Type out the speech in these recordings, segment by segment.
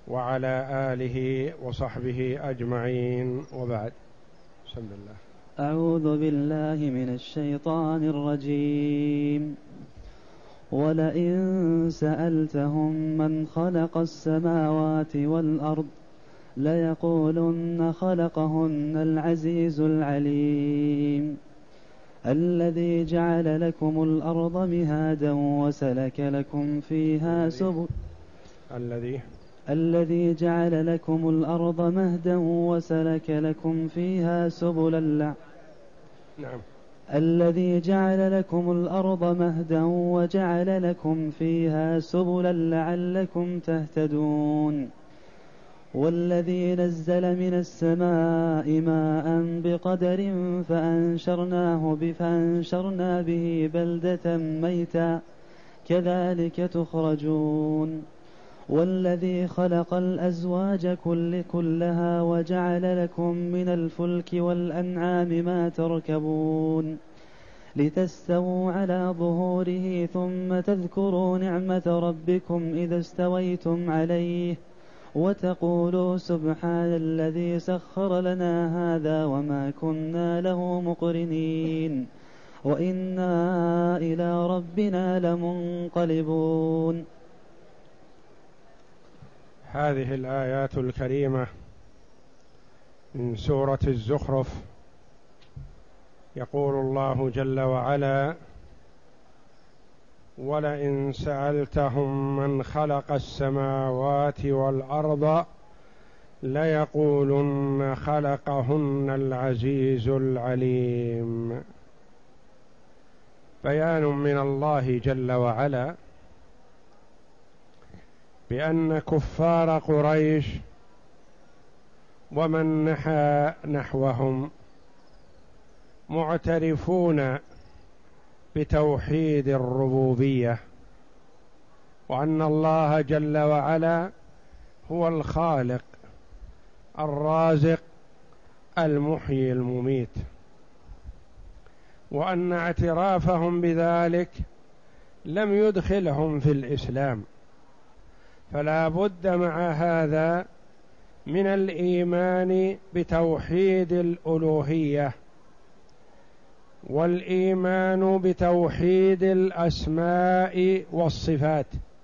وعلى آله وصحبه أجمعين، وبعد. بسم الله. أعوذ بالله من الشيطان الرجيم. ولئن سألتهم من خلق السماوات والأرض ليقولن خلقهن العزيز العليم الذي جعل لكم الأرض مهادا وسلك لكم فيها سبل الذي جعل لكم الأرض مهدا وسلك لكم فيها سبلا الذي جعل لكم الأرض مهدا وجعل لكم فيها سبلا لعلكم تهتدون والذي نزل من السماء ماء بقدر فأنشرنا به بلدة ميتا كذلك تخرجون والذي خلق الأزواج كلها وجعل لكم من الفلك والأنعام ما تركبون لتستووا على ظهوره ثم تذكروا نعمة ربكم إذا استويتم عليه وتقولوا سبحان الذي سخر لنا هذا وما كنا له مقرنين وإنا إلى ربنا لمنقلبون. هذه الآيات الكريمة من سورة الزخرف يقول الله جل وعلا: ولئن سألتهم من خلق السماوات والأرض ليقولن خلقهن العزيز العليم. بيان من الله جل وعلا بأن كفار قريش ومن نحى نحوهم معترفون بتوحيد الربوبية، وأن الله جل وعلا هو الخالق الرازق المحيي المميت، وأن اعترافهم بذلك لم يدخلهم في الإسلام، فلا بد مع هذا من الإيمان بتوحيد الألوهية والإيمان بتوحيد الأسماء والصفات،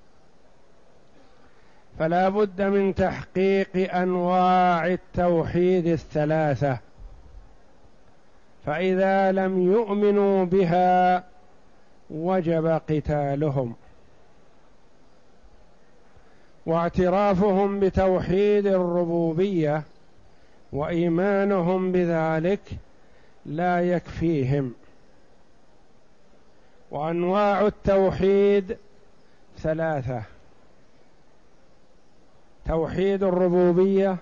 فلا بد من تحقيق أنواع التوحيد الثلاثة، فإذا لم يؤمنوا بها وجب قتالهم. واعترافهم بتوحيد الربوبية وإيمانهم بذلك لا يكفيهم، وأنواع التوحيد ثلاثة: توحيد الربوبية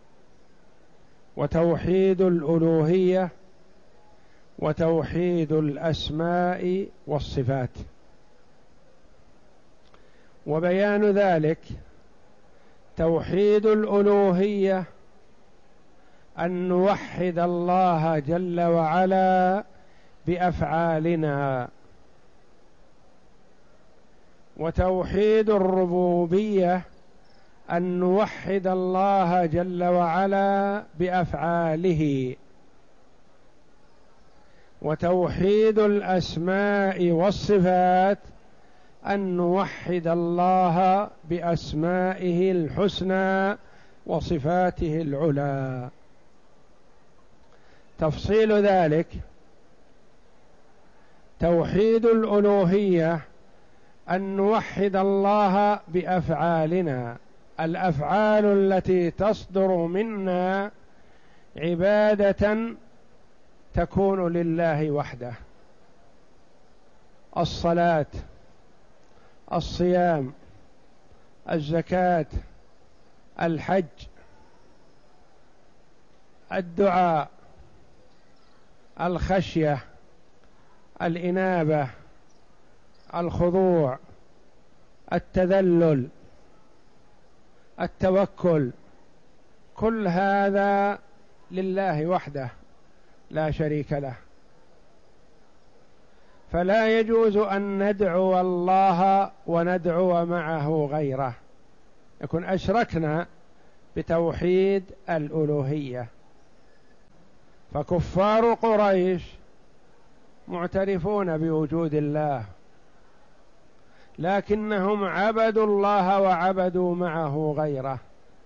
وتوحيد الألوهية وتوحيد الأسماء والصفات. وبيان ذلك: توحيد الألوهية أن نوحد الله جل وعلا بأفعالنا، وتوحيد الربوبية أن نوحد الله جل وعلا بأفعاله، وتوحيد الأسماء والصفات أن نوحد الله بأسمائه الحسنى وصفاته العلى. تفصيل ذلك: توحيد الألوهية أن نوحد الله بأفعالنا، الأفعال التي تصدر منا عبادة تكون لله وحده: الصلاة، الصيام، الزكاة، الحج، الدعاء، الخشية، الإنابة، الخضوع، التذلل، التوكل، كل هذا لله وحده لا شريك له، فلا يجوز أن ندعو الله وندعو معه غيره، يكون أشركنا بتوحيد الألوهية. فكفار قريش معترفون بوجود الله، لكنهم عبدوا الله وعبدوا معه غيره.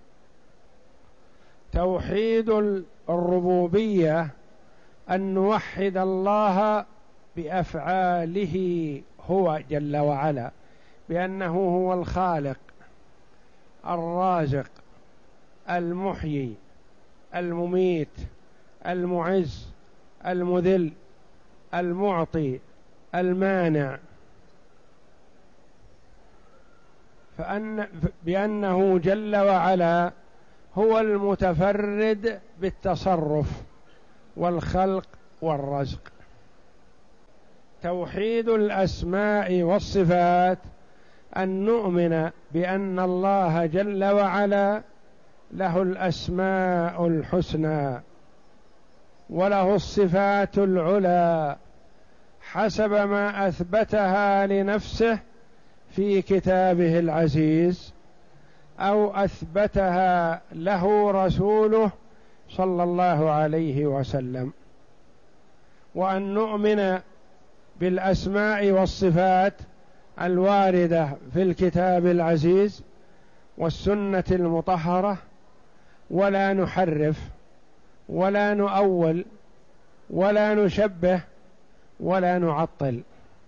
توحيد الربوبية أن نوحد الله بأفعاله هو جل وعلا، بأنه هو الخالق الرازق المحيي المميت المعز المذل المعطي المانع، بأنه جل وعلا هو المتفرد بالتصرف والخلق والرزق. توحيد الأسماء والصفات أن نؤمن بأن الله جل وعلا له الأسماء الحسنى وله الصفات العلى حسب ما أثبتها لنفسه في كتابه العزيز أو أثبتها له رسوله صلى الله عليه وسلم. وأن نؤمن بالأسماء والصفات الواردة في الكتاب العزيز والسنة المطهرة، ولا نحرف ولا نؤول ولا نشبه ولا نعطل.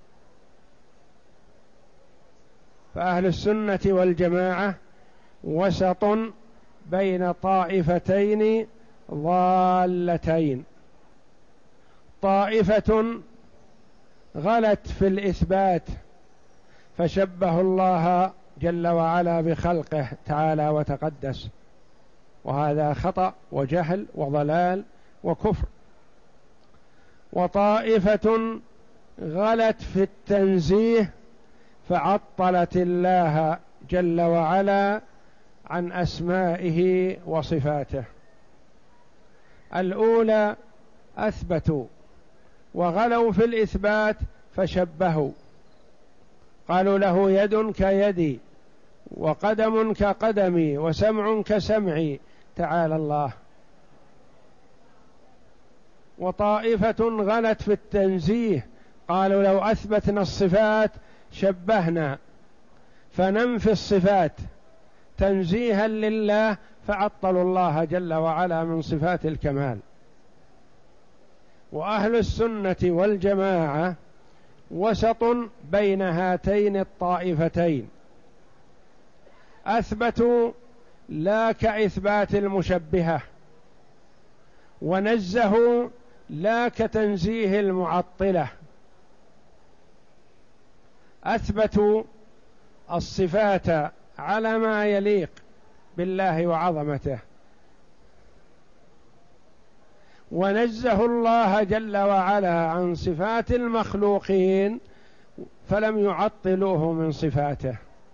فأهل السنة والجماعة وسط بين طائفتين ضالتين، طائفة غلت في الإثبات فشبه الله جل وعلا بخلقه تعالى وتقدس، وهذا خطأ وجهل وضلال وكفر. وطائفة غلت في التنزيه فعطلت الله جل وعلا عن أسمائه وصفاته. الأولى أثبتوا وغلوا في الإثبات فشبهوا، قالوا له يد كيدي وقدم كقدمي وسمع كسمعي تعالى الله. وطائفة غلت في التنزيه، قالوا لو أثبتنا الصفات شبهنا، فننفي الصفات تنزيها لله فعطلوا الله جل وعلا من صفات الكمال. وأهل السنة والجماعة وسط بين هاتين الطائفتين، أثبتوا لا كإثبات المشبهة، ونزهوا لا كتنزيه المعطلة. أثبتوا الصفات على ما يليق بالله وعظمته، ونزهوا الله جل وعلا عن صفات المخلوقين فلم يعطلوه من صفاته.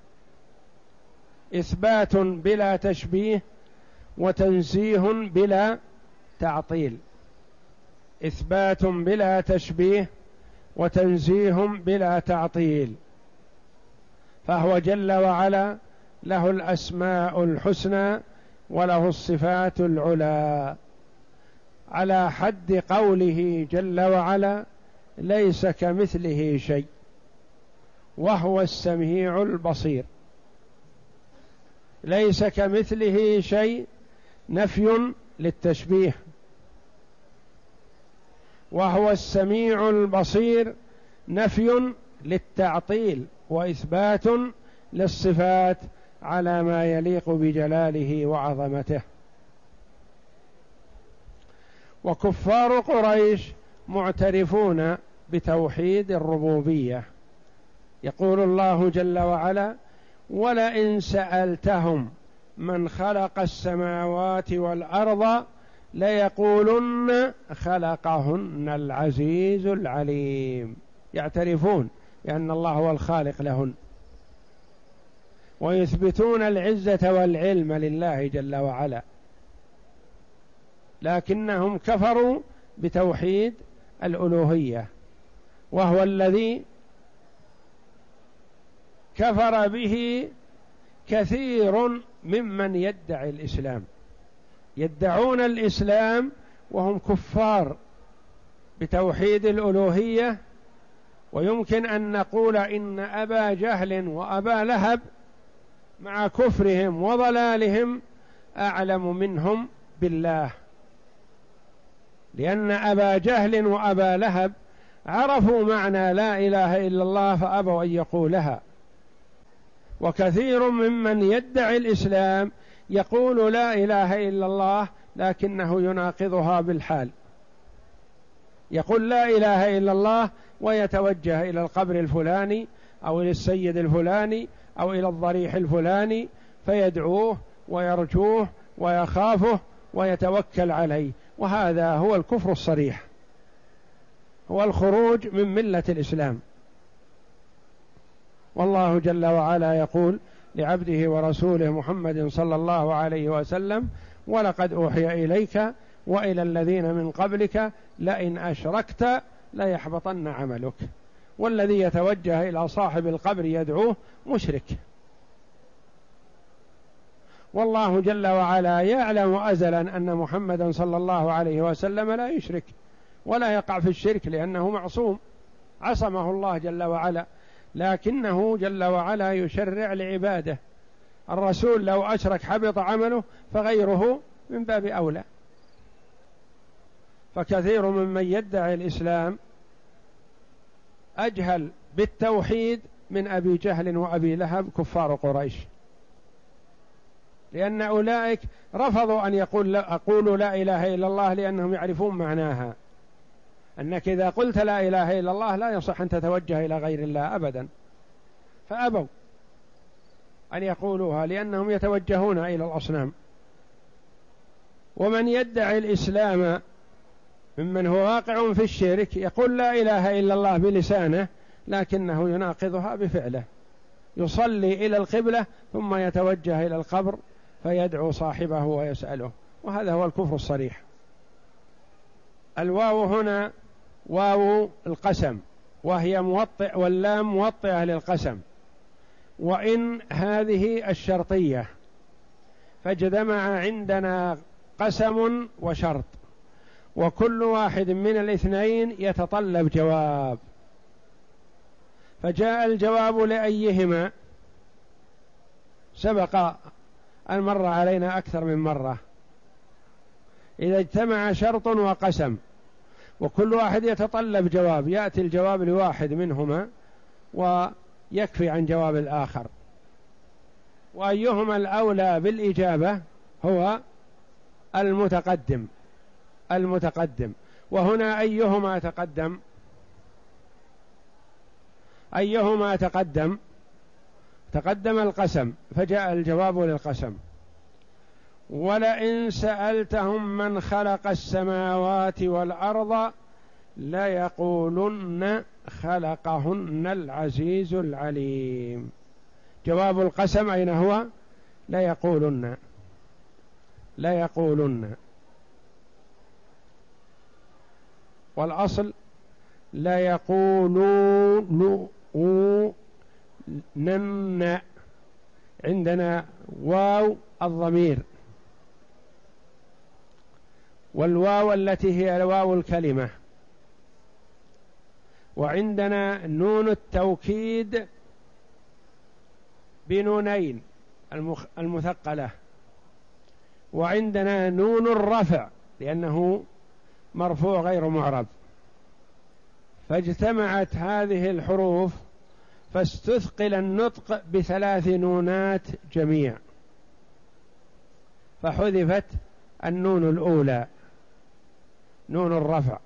إثبات بلا تشبيه وتنزيه بلا تعطيل، إثبات بلا تشبيه وتنزيه بلا تعطيل. فهو جل وعلا له الأسماء الحسنى وله الصفات العلى، على حد قوله جل وعلا ليس كمثله شيء وهو السميع البصير. ليس كمثله شيء نفي للتشبيه، وهو السميع البصير نفي للتعطيل وإثبات للصفات على ما يليق بجلاله وعظمته. وكفار قريش معترفون بتوحيد الربوبية. يقول الله جل وعلا ولئن سألتهم من خلق السماوات والأرض ليقولن خلقهن العزيز العليم. يعترفون بأن الله هو الخالق لهن، ويثبتون العزة والعلم لله جل وعلا، لكنهم كفروا بتوحيد الألوهية، وهو الذي كفر به كثير ممن يدعي الإسلام يدعون الإسلام وهم كفار بتوحيد الألوهية، ويمكن أن نقول إن أبا جهل وأبا لهب مع كفرهم وضلالهم أعلم منهم بالله، لأن أبا جهل وأبا لهب عرفوا معنى لا إله إلا الله فأبوا أن يقولها. وكثير ممن يدعي الإسلام يقول لا إله إلا الله لكنه يناقضها بالحال، يقول لا إله إلا الله ويتوجه إلى القبر الفلاني أو إلى السيد الفلاني أو إلى الضريح الفلاني فيدعوه ويرجوه ويخافه ويتوكل عليه، وهذا هو الكفر الصريح، هو الخروج من ملة الإسلام. والله جل وعلا يقول لعبده ورسوله محمد صلى الله عليه وسلم: ولقد أوحي إليك وإلى الذين من قبلك لئن أشركت ليحبطن عملك. والذي يتوجه إلى صاحب القبر يدعوه مشرك. والله جل وعلا يعلم أزلا أن محمدا صلى الله عليه وسلم لا يشرك ولا يقع في الشرك، لأنه معصوم عصمه الله جل وعلا، لكنه جل وعلا يشرع لعباده. الرسول لو أشرك حبط عمله، فغيره من باب أولى. فكثير ممن يدعي الإسلام أجهل بالتوحيد من أبي جهل وأبي لهب كفار قريش، لأن أولئك رفضوا أن أقولوا لا إله إلا الله لأنهم يعرفون معناها، أنك إذا قلت لا إله إلا الله لا يصح أن تتوجه إلى غير الله أبدا، فأبوا أن يقولوها لأنهم يتوجهون إلى الأصنام. ومن يدعي الإسلام ممن هو واقع في الشرك يقول لا إله إلا الله بلسانه لكنه يناقضها بفعله، يصلي إلى القبلة ثم يتوجه إلى القبر فيدعو صاحبه ويسأله، وهذا هو الكفر الصريح. الواو هنا واو القسم، وهي موطئ، واللام موطئة للقسم، وإن هذه الشرطية، فاجتمع عندنا قسم وشرط، وكل واحد من الاثنين يتطلب جواب، فجاء الجواب لأيهما سبق أن مر علينا أكثر من مرة. إذا اجتمع شرط وقسم وكل واحد يتطلب جواب، يأتي الجواب لواحد منهما ويكفي عن جواب الآخر، وأيهما الأولى بالإجابة هو المتقدم. وهنا أيهما تقدم القسم فجاء الجواب للقسم. ولئن سألتهم من خلق السماوات والأرض ليقولن خلقهن العزيز العليم. جواب القسم أين هو؟ ليقولن، والأصل ليقولون. عندنا واو الضمير، والواو التي هي واو الكلمة، وعندنا نون التوكيد بنونين المثقلة، وعندنا نون الرفع لأنه مرفوع غير معرب. فاجتمعت هذه الحروف فاستثقل النطق بثلاث نونات جميع، فحذفت النون الأولى نون الرفع،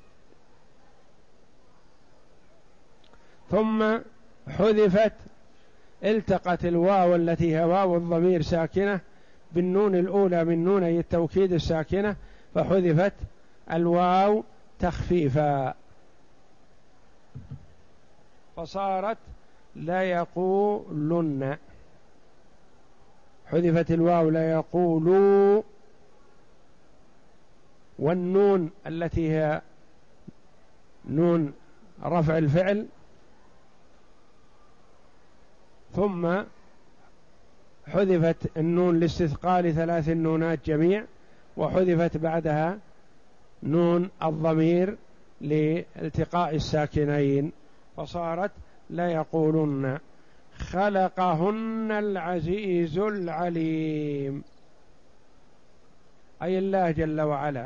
ثم حذفت، التقت الواو التي هي واو الضمير ساكنة بالنون الأولى من نوني التوكيد الساكنة، فحذفت الواو تخفيفا فصارت ليقولن. حذفت الواو ليقولوا، والنون التي هي نون رفع الفعل ثم حذفت النون لاستثقال 3 نونات جميع، وحذفت بعدها نون الضمير لالتقاء الساكنين، فصارت ليقولن خلقهن العزيز العليم، أي الله جل وعلا.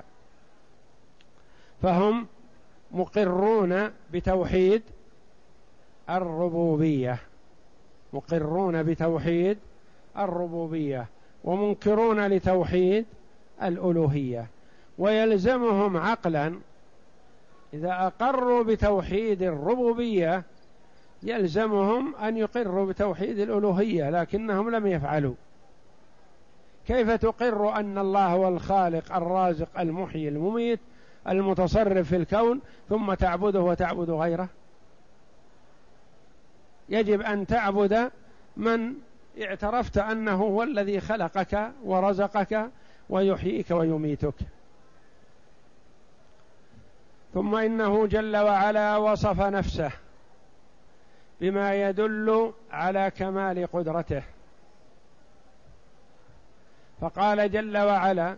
فهم مقرون بتوحيد الربوبية، مقرون بتوحيد الربوبية، ومنكرون لتوحيد الألوهية. ويلزمهم عقلا إذا أقروا بتوحيد الربوبية يلزمهم أن يقروا بتوحيد الألوهية، لكنهم لم يفعلوا. كيف تقر أن الله هو الخالق الرازق المحيي المميت المتصرف في الكون ثم تعبده وتعبد غيره؟ يجب أن تعبد من اعترفت أنه هو الذي خلقك ورزقك ويحييك ويميتك. ثم إنه جل وعلا وصف نفسه بما يدل على كمال قدرته، فقال جل وعلا: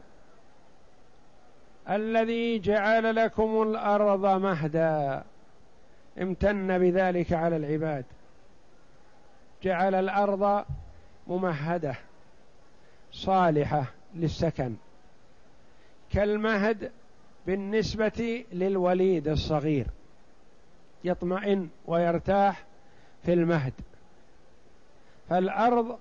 الذي جعل لكم الأرض مهدا، امتن بذلك على العباد، جعل الأرض ممهدة صالحة للسكن، كالمهد بالنسبة للوليد الصغير، يطمئن ويرتاح في المهد. فالأرض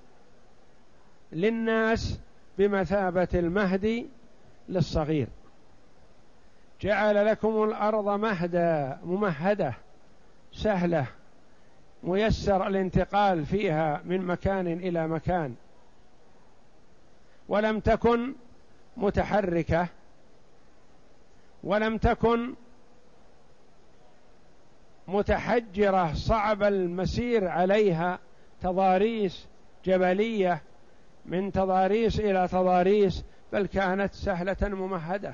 للناس بمثابة المهد للصغير. جعل لكم الأرض مهدا، ممهدة سهلة، ميسر الانتقال فيها من مكان إلى مكان، ولم تكن متحركة، ولم تكن متحجرة صعب المسير عليها، تضاريس جبلية من تضاريس إلى تضاريس، بل كانت سهلة ممهدة.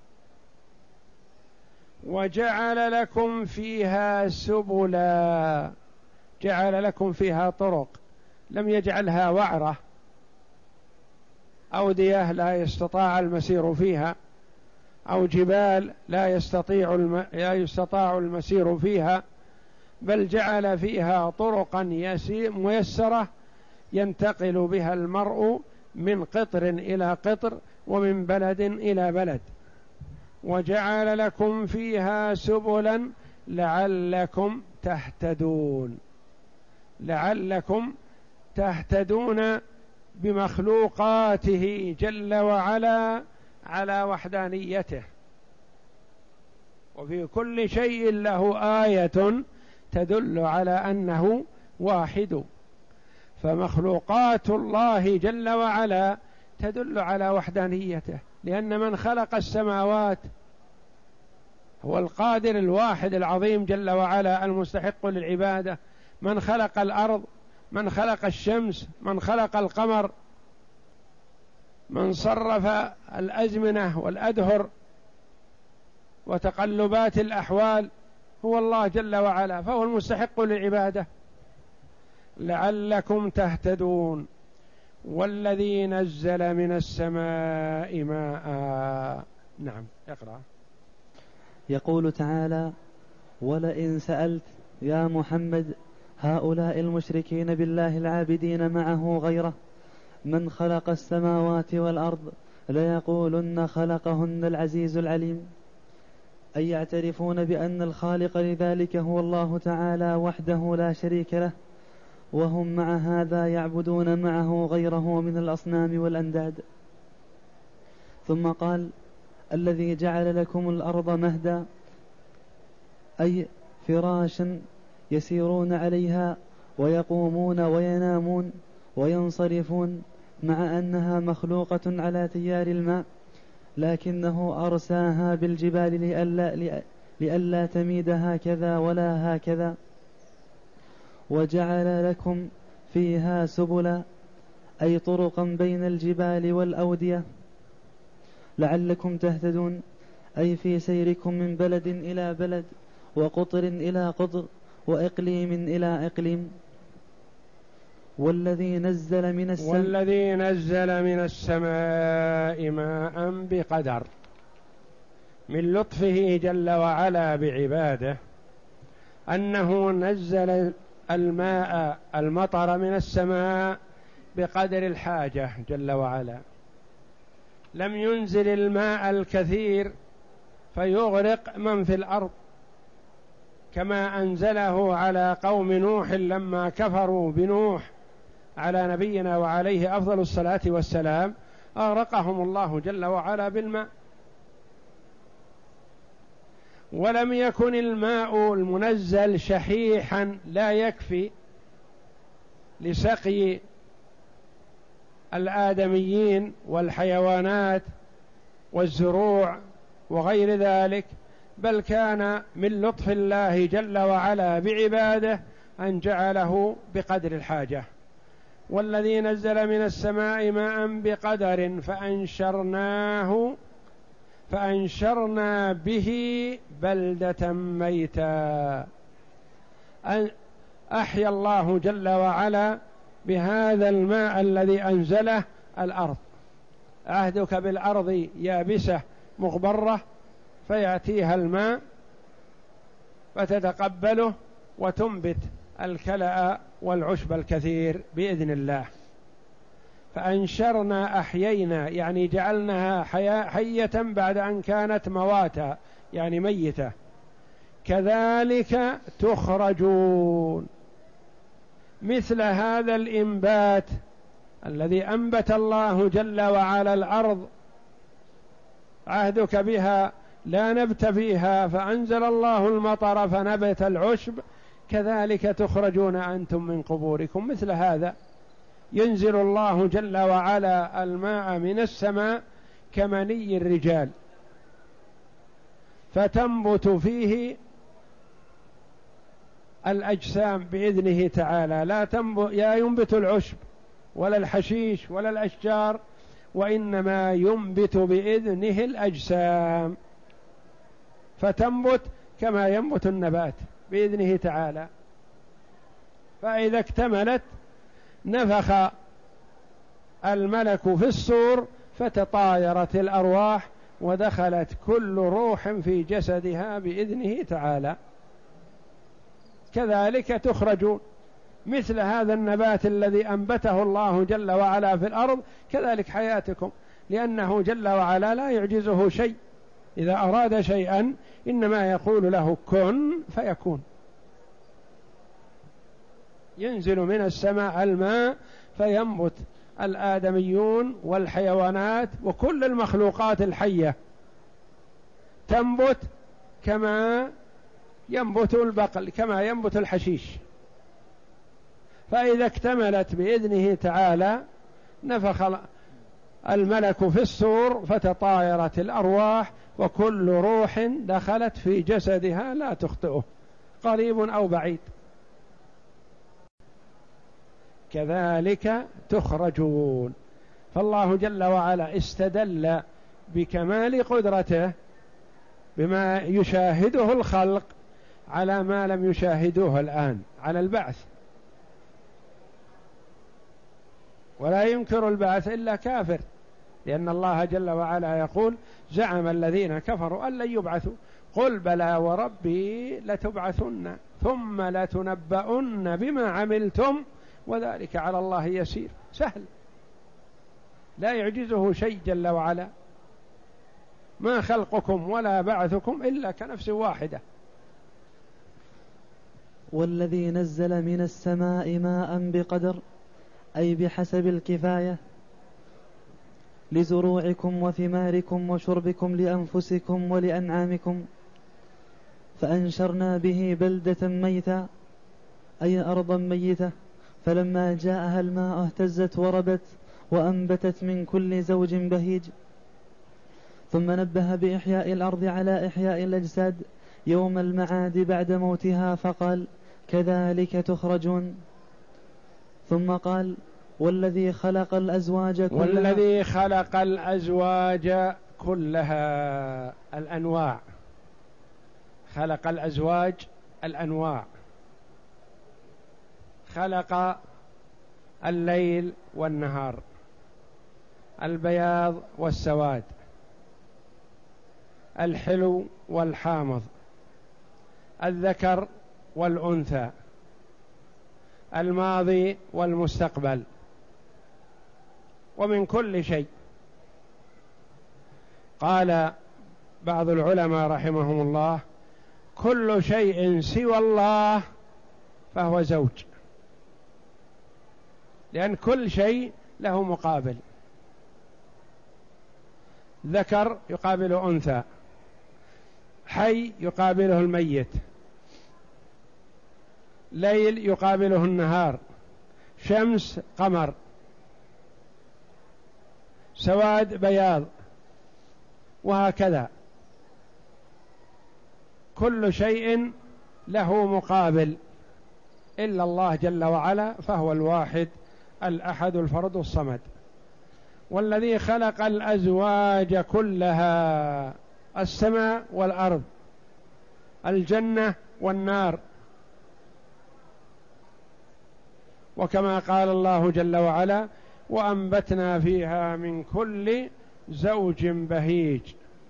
وجعل لكم فيها سبلا، جعل لكم فيها طرق، لم يجعلها وعرة أودية لا يستطاع المسير فيها، أو جبال لا يستطاع المسير فيها، بل جعل فيها طرقا ميسرة ينتقل بها المرء من قطر إلى قطر ومن بلد إلى بلد. وجعل لكم فيها سبلا لعلكم تهتدون، لعلكم تهتدون بمخلوقاته جل وعلا على وحدانيته. وفي كل شيء له آية تدل على أنه واحد، فمخلوقات الله جل وعلا تدل على وحدانيته، لأن من خلق السماوات هو القادر الواحد العظيم جل وعلا المستحق للعبادة. من خلق الأرض، من خلق الشمس، من خلق القمر، من صرف الأزمنة والأدهر وتقلبات الأحوال هو الله جل وعلا، فهو المستحق للعبادة. لعلكم تهتدون. والذي نزل من السماء ماء. نعم، اقرأ. يقول تعالى: ولئن سألت يا محمد هؤلاء المشركين بالله العابدين معه غيره من خلق السماوات والأرض ليقولن خلقهن العزيز العليم، أي يعترفون بأن الخالق لذلك هو الله تعالى وحده لا شريك له، وهم مع هذا يعبدون معه غيره من الأصنام والأنداد. ثم قال: الذي جعل لكم الأرض مهدا، أي فراشا يسيرون عليها ويقومون وينامون وينصرفون، مع أنها مخلوقة على تيار الماء، لكنه أرساها بالجبال لئلا تميد هكذا ولا هكذا. وجعل لكم فيها سبلا، أي طرقا بين الجبال والأودية، لعلكم تهتدون، أي في سيركم من بلد إلى بلد وقطر إلى قطر وإقليم إلى إقليم. والذي نزل من السماء ماء بقدر. من لطفه جل وعلا بعباده أنه نزل المطر من السماء بقدر الحاجة جل وعلا. لم ينزل الماء الكثير فيغرق من في الأرض، كما أنزله على قوم نوح لما كفروا بنوح على نبينا وعليه أفضل الصلاة والسلام، أغرقهم الله جل وعلا بالماء. ولم يكن الماء المنزل شحيحا لا يكفي لسقي الآدميين والحيوانات والزروع وغير ذلك، بل كان من لطف الله جل وعلا بعباده أن جعله بقدر الحاجة. والذي نزل من السماء ماء بقدر فأنشرنا به بلدة ميتا. أحيا الله جل وعلا بهذا الماء الذي أنزله الأرض. عهدك بالأرض يابسة مغبرة فيأتيها الماء فتتقبله وتنبت الكلأ والعشب الكثير بإذن الله. فأنشرنا أحيينا يعني جعلناها حية بعد أن كانت مواتا يعني ميتة. كذلك تخرجون. مثل هذا الإنبات الذي أنبت الله جل وعلا الأرض، عهدك بها لا نبت فيها فأنزل الله المطر فنبت العشب، كذلك تخرجون أنتم من قبوركم. مثل هذا ينزل الله جل وعلا الماء من السماء كمني الرجال فتنبت فيه الأجسام بإذنه تعالى. لا ينبت العشب ولا الحشيش ولا الأشجار، وإنما ينبت بإذنه الأجسام فتنبت كما ينبت النبات بإذنه تعالى. فإذا اكتملت نفخ الملك في الصور فتطايرت الأرواح ودخلت كل روح في جسدها بإذنه تعالى. كذلك تخرجون. مثل هذا النبات الذي أنبته الله جل وعلا في الأرض كذلك حياتكم، لأنه جل وعلا لا يعجزه شيء. إذا أراد شيئا إنما يقول له كن فيكون. ينزل من السماء الماء فينبت الآدميون والحيوانات وكل المخلوقات الحية تنبت كما ينبت البقل، كما ينبت الحشيش. فإذا اكتملت بإذنه تعالى نفخ الملك في الصور فتطايرت الأرواح وكل روح دخلت في جسدها لا تخطئه قريب أو بعيد. كذلك تخرجون. فالله جل وعلا استدل بكمال قدرته بما يشاهده الخلق على ما لم يشاهدوه الآن، على البعث. ولا ينكر البعث إلا كافر، لأن الله جل وعلا يقول زعم الذين كفروا أن لن يبعثوا قل بلى وربي لتبعثن ثم لتنبؤن بما عملتم وذلك على الله يسير. سهل، لا يعجزه شيء جل وعلا. ما خلقكم ولا بعثكم إلا كنفس واحدة. والذي نزل من السماء ماء بقدر أي بحسب الكفاية لزروعكم وثماركم وشربكم لأنفسكم ولأنعامكم، فأنشرنا به بلدة ميتا أي أرضا ميتة، فلما جاءها الماء اهتزت وربت وأنبتت من كل زوج بهيج. ثم نبه بإحياء الأرض على إحياء الأجساد يوم المعاد بعد موتها فقال كذلك تخرجون. ثم قال والذي خلق الأزواج كلها، والذي خلق الأزواج كلها الأنواع، خلق الأزواج الأنواع، خلق الليل والنهار، البياض والسواد، الحلو والحامض، الذكر والأنثى، الماضي والمستقبل، ومن كل شيء. قال بعض العلماء رحمهم الله: كل شيء سوى الله فهو زوج، لأن كل شيء له مقابل، ذكر يقابل أنثى، حي يقابله الميت، ليل يقابله النهار، شمس قمر، سواد بياض، وهكذا كل شيء له مقابل إلا الله جل وعلا، فهو الواحد الأحد الفرد الصمد. والذي خلق الأزواج كلها، السماء والأرض، الجنة والنار، وكما قال الله جل وعلا: وأنبتنا فيها من كل زوج بهيج،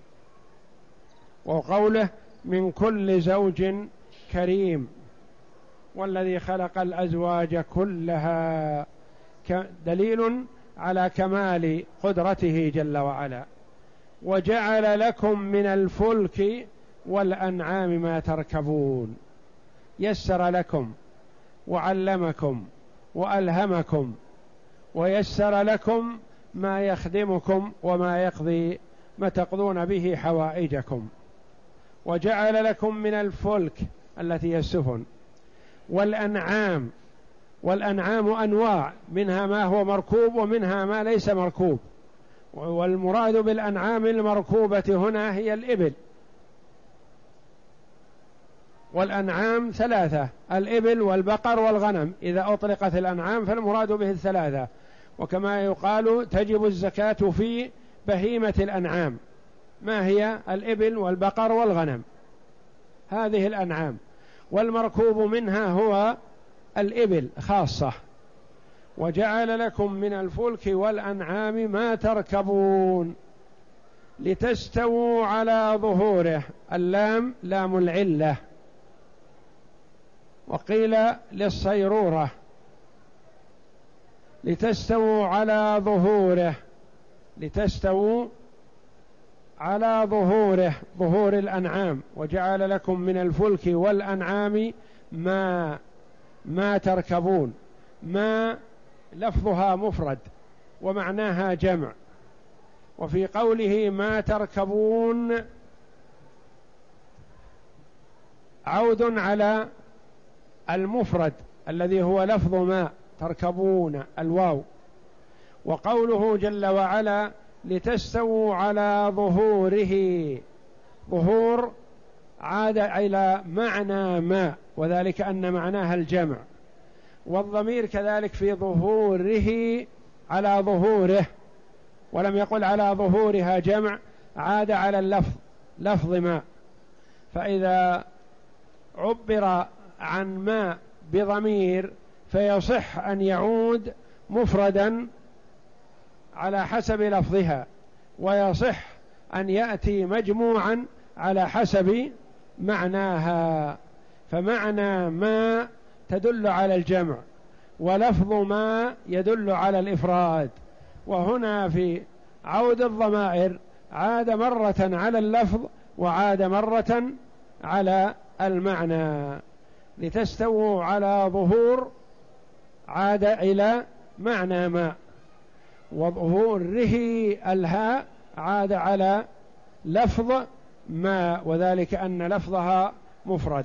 وقوله: من كل زوج كريم. والذي خلق الأزواج كلها دليل على كمال قدرته جل وعلا. وجعل لكم من الفلك والأنعام ما تركبون، يسر لكم وعلمكم وألهمكم ويسر لكم ما يخدمكم وما يقضي ما تقضون به حوائجكم. وجعل لكم من الفلك التي هي السفن والأنعام، والأنعام أنواع، منها ما هو مركوب ومنها ما ليس مركوب، والمراد بالأنعام المركوبة هنا هي الإبل. والأنعام ثلاثة: الإبل والبقر والغنم. إذا أطلقت الأنعام فالمراد به الثلاثة، وكما يقال تجب الزكاة في بهيمة الأنعام. ما هي؟ الإبل والبقر والغنم، هذه الأنعام. والمركوب منها هو الإبل خاصة. وجعل لكم من الفلك والأنعام ما تركبون لتستووا على ظهوره، اللام لام العلة، وقيل للصيرورة، لتستووا على ظهوره، لتستووا على ظهوره، ظهور الأنعام. وجعل لكم من الفلك والأنعام ما تركبون. ما لفظها مفرد ومعناها جمع، وفي قوله ما تركبون عود على المفرد الذي هو لفظ ما تركبون الواو. وقوله جل وعلا لتستووا على ظهوره، ظهور عاد إلى معنى ما، وذلك أن معناها الجمع. والضمير كذلك في ظهوره على ظهوره، ولم يقل على ظهورها جمع، عاد على اللفظ لفظ ما. فإذا عبر عن ما بضمير فيصح أن يعود مفردا على حسب لفظها، ويصح أن يأتي مجموعا على حسب معناها. فمعنى ما تدل على الجمع، ولفظ ما يدل على الإفراد. وهنا في عود الضمائر عاد مرة على اللفظ وعاد مرة على المعنى. لتستووا على ظهور عاد إلى معنى ما، وظهوره الهاء عاد على لفظ ما، وذلك أن لفظها مفرد.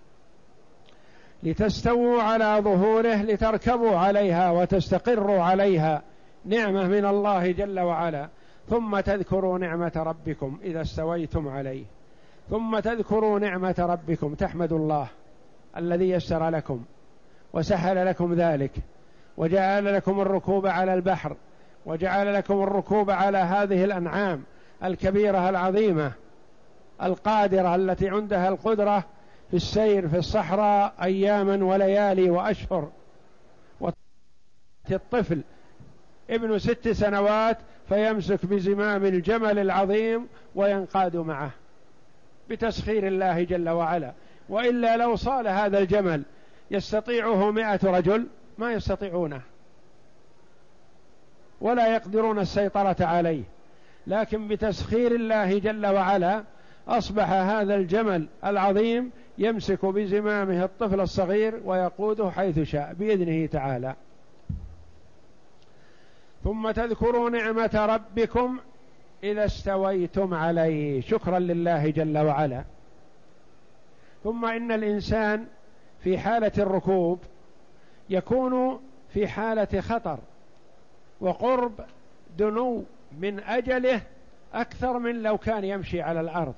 لتستووا على ظهوره لتركبوا عليها وتستقروا عليها، نعمة من الله جل وعلا. ثم تذكروا نعمة ربكم إذا استويتم عليه، ثم تذكروا نعمة ربكم، تحمدوا الله الذي يسر لكم وسهل لكم ذلك، وجعل لكم الركوب على البحر، وجعل لكم الركوب على هذه الأنعام الكبيرة العظيمة القادرة التي عندها القدرة في السير في الصحراء أياما وليالي وأشهر يأتي الطفل ابن 6 سنوات فيمسك بزمام الجمل العظيم وينقاد معه بتسخير الله جل وعلا. وإلا لو صال هذا الجمل يستطيعه 100 رجل ما يستطيعونه ولا يقدرون السيطرة عليه، لكن بتسخير الله جل وعلا أصبح هذا الجمل العظيم يمسك بزمامه الطفل الصغير ويقوده حيث شاء بإذنه تعالى. ثم تذكروا نعمة ربكم إذا استويتم عليه، شكرا لله جل وعلا. ثم إن الإنسان في حالة الركوب يكون في حالة خطر وقرب دنو من أجله أكثر من لو كان يمشي على الأرض،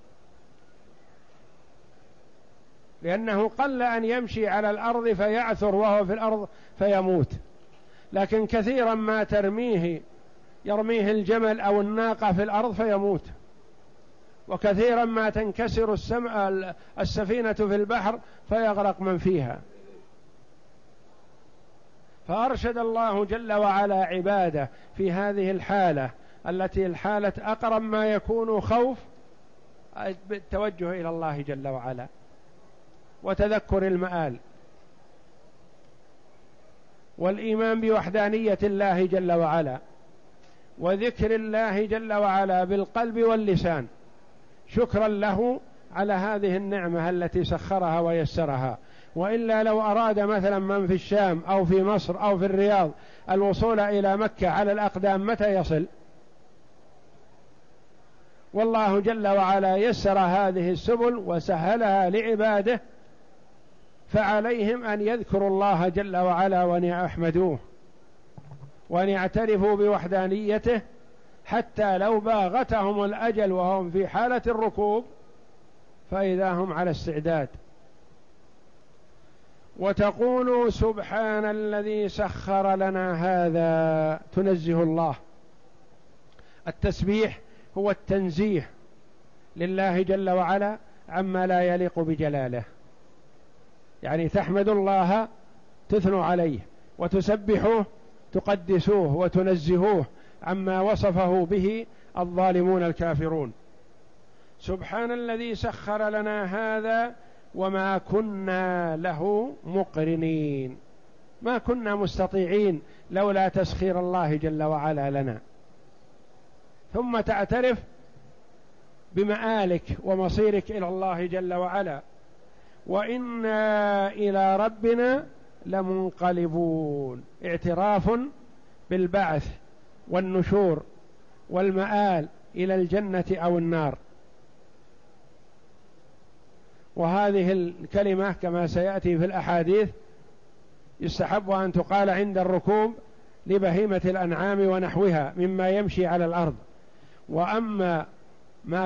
لأنه قل أن يمشي على الأرض فيعثر وهو في الأرض فيموت، لكن كثيرا ما يرميه الجمل أو الناقة في الأرض فيموت، وكثيرا ما تنكسر السفينة في البحر فيغرق من فيها. فأرشد الله جل وعلا عباده في هذه الحالة التي الحالة أقرب ما يكون خوف بالتوجه إلى الله جل وعلا وتذكر المآل والإيمان بوحدانية الله جل وعلا وذكر الله جل وعلا بالقلب واللسان شكرا له على هذه النعمة التي سخرها ويسرها. وإلا لو أراد مثلا من في الشام أو في مصر أو في الرياض الوصول إلى مكة على الأقدام متى يصل؟ والله جل وعلا يسر هذه السبل وسهلها لعباده، فعليهم أن يذكروا الله جل وعلا وأن يحمدوه وأن يعترفوا بوحدانيته، حتى لو باغتهم الأجل وهم في حالة الركوب فإذا هم على استعداد. وتقولوا سبحان الذي سخر لنا هذا، تنزه الله. التسبيح هو التنزيه لله جل وعلا عما لا يليق بجلاله، يعني تحمد الله تثنوا عليه وتسبحوه تقدسوه وتنزهوه عما وصفه به الظالمون الكافرون. سبحان الذي سخر لنا هذا وما كنا له مقرنين، ما كنا مستطيعين لولا تسخير الله جل وعلا لنا. ثم تعترف بمآلك ومصيرك إلى الله جل وعلا، وإنا إلى ربنا لمنقلبون، اعتراف بالبعث والنشور والمآل إلى الجنة أو النار. وهذه الكلمة كما سيأتي في الأحاديث يستحب أن تقال عند الركوب لبهيمة الأنعام ونحوها مما يمشي على الأرض. وأما ما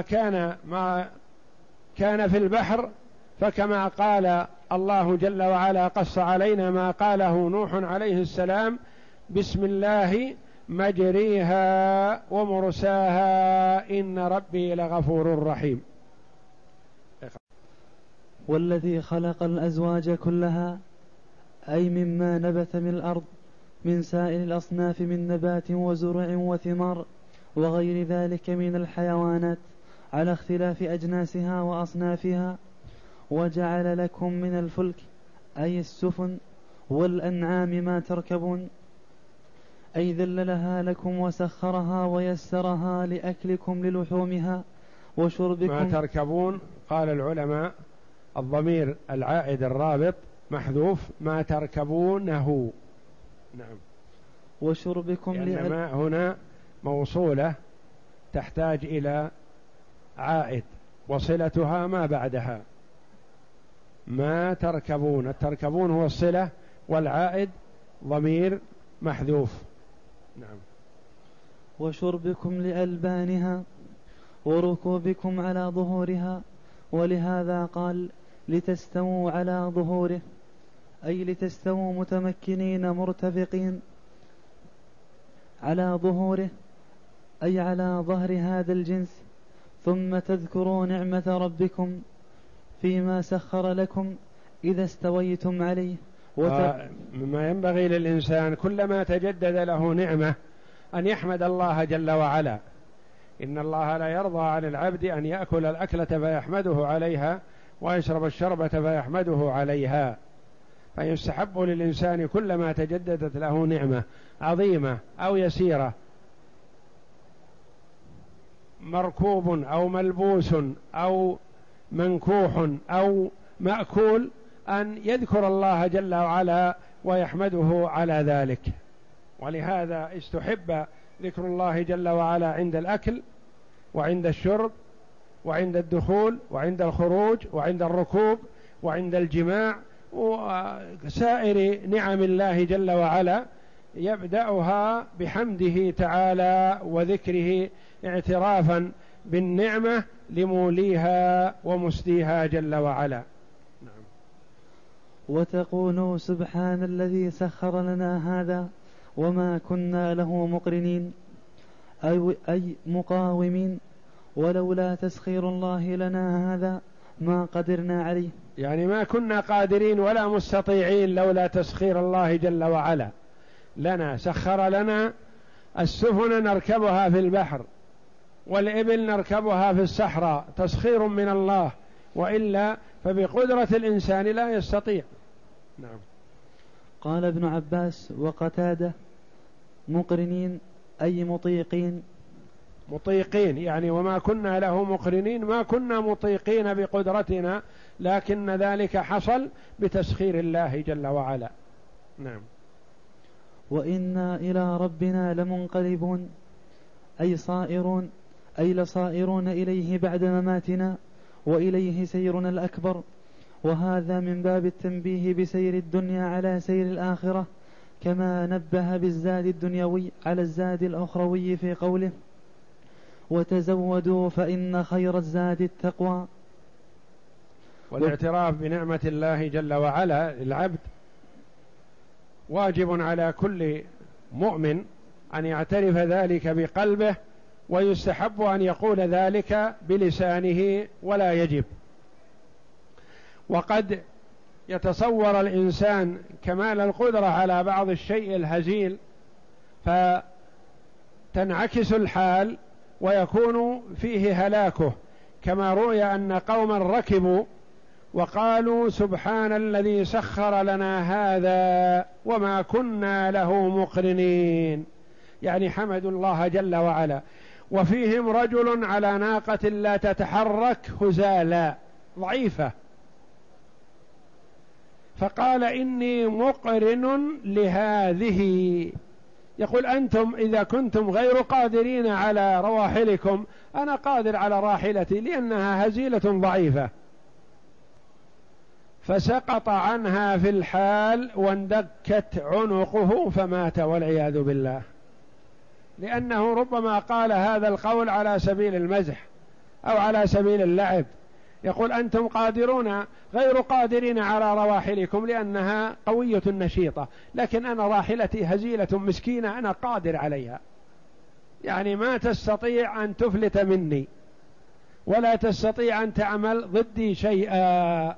كان في البحر فكما قال الله جل وعلا قص علينا ما قاله نوح عليه السلام: بسم الله مجريها ومرساها إن ربي لغفور رحيم. والذي خلق الأزواج كلها، أي مما نبت من الأرض من سائر الأصناف من نبات وزرع وثمار وغير ذلك من الحيوانات على اختلاف أجناسها وأصنافها، وجعل لكم من الفلك أي السفن والأنعام ما تركبون، أي ذللها لكم وسخرها ويسرها لأكلكم للحومها وشربكم. ما تركبون قال العلماء الضمير العائد الرابط محذوف، ما تركبونه. نعم. وشربكم لأن ما هنا موصولة تحتاج إلى عائد وصلتها ما بعدها. ما تركبون، التركبون هو الصلة والعائد ضمير محذوف. نعم. وشربكم لألبانها وركوبكم على ظهورها، ولهذا قال لتستووا على ظهوره، أي لتستووا متمكنين مرتفقين على ظهوره، أي على ظهر هذا الجنس. ثم تذكروا نعمة ربكم فيما سخر لكم إذا استويتم عليه مما ينبغي للإنسان كلما تجدد له نعمة أن يحمد الله جل وعلا. إن الله لا يرضى عن العبد أن يأكل الأكلة فيحمده عليها ويشرب الشربة فيحمده عليها. فيستحب للإنسان كلما تجددت له نعمة عظيمة أو يسيرة، مركوب أو ملبوس أو منكوح أو مأكول، أن يذكر الله جل وعلا ويحمده على ذلك. ولهذا استحب ذكر الله جل وعلا عند الأكل وعند الشرب وعند الدخول وعند الخروج وعند الركوب وعند الجماع وسائر نعم الله جل وعلا، يبدأها بحمده تعالى وذكره اعترافا بالنعمة لموليها ومسديها جل وعلا. نعم. وتقول سبحان الذي سخر لنا هذا وما كنا له مقرنين أي مقاومين، ولولا تسخير الله لنا هذا ما قدرنا عليه، يعني ما كنا قادرين ولا مستطيعين لولا تسخير الله جل وعلا لنا. سخر لنا السفن نركبها في البحر والإبل نركبها في الصحراء، تسخير من الله، وإلا فبقدرة الإنسان لا يستطيع. نعم. قال ابن عباس وقتادة مقرنين أي مطيقين. مطيقين يعني وما كنا له مقرنين، ما كنا مطيقين بقدرتنا، لكن ذلك حصل بتسخير الله جل وعلا. نعم. وإنا إلى ربنا لمنقلبون أي صائرون، أي لصائرون إليه بعد مماتنا، وإليه سيرنا الأكبر. وهذا من باب التنبيه بسير الدنيا على سير الآخرة، كما نبه بالزاد الدنيوي على الزاد الأخروي في قوله وتزودوا فإن خير الزاد التقوى. والاعتراف بنعمة الله جل وعلا للعبد واجب على كل مؤمن أن يعترف ذلك بقلبه، ويستحب أن يقول ذلك بلسانه ولا يجب. وقد يتصور الإنسان كمال القدرة على بعض الشيء الهزيل فتنعكس الحال ويكون فيه هلاكه، كما روي أن قوما ركبوا وقالوا سبحان الذي سخر لنا هذا وما كنا له مقرنين، يعني حمدوا الله جل وعلا. وفيهم رجل على ناقة لا تتحرك هزالا ضعيفة، فقال إني مقرن لهذه. يقول أنتم إذا كنتم غير قادرين على رواحلكم أنا قادر على راحلتي لأنها هزيلة ضعيفة. فسقط عنها في الحال واندكت عنقه فمات والعياذ بالله، لأنه ربما قال هذا القول على سبيل المزح أو على سبيل اللعب. يقول أنتم قادرون غير قادرين على رواحلكم لأنها قوية نشيطة، لكن أنا راحلتي هزيلة مسكينة أنا قادر عليها، يعني ما تستطيع أن تفلت مني ولا تستطيع أن تعمل ضدي شيئا.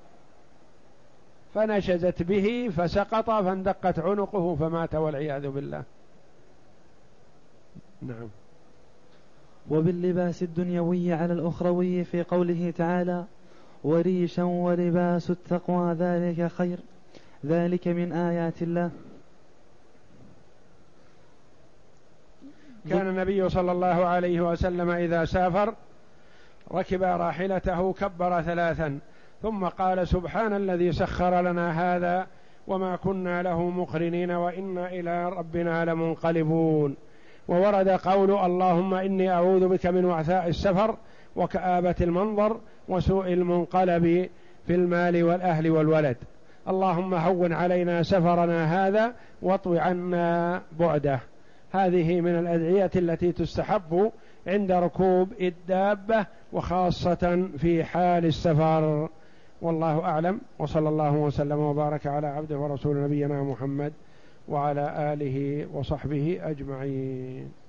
فنشزت به فسقط فاندقت عنقه فمات والعياذ بالله. نعم. وباللباس الدنيوي على الأخروي في قوله تعالى وريشا ولباس التقوى ذلك خير، ذلك من آيات الله. كان النبي صلى الله عليه وسلم إذا سافر ركب راحلته كبر ثلاثا ثم قال سبحان الذي سخر لنا هذا وما كنا له مقرنين وإنا إلى ربنا لمنقلبون. وورد قول اللهم إني أعوذ بك من وعثاء السفر وكآبة المنظر وسوء المنقلب في المال والأهل والولد. اللهم هون علينا سفرنا هذا واطو عنا بعده. هذه من الأدعية التي تستحب عند ركوب الدابة وخاصة في حال السفر. والله أعلم، وصلى الله وسلم وبارك على عبده ورسول نبينا محمد وعلى آله وصحبه أجمعين.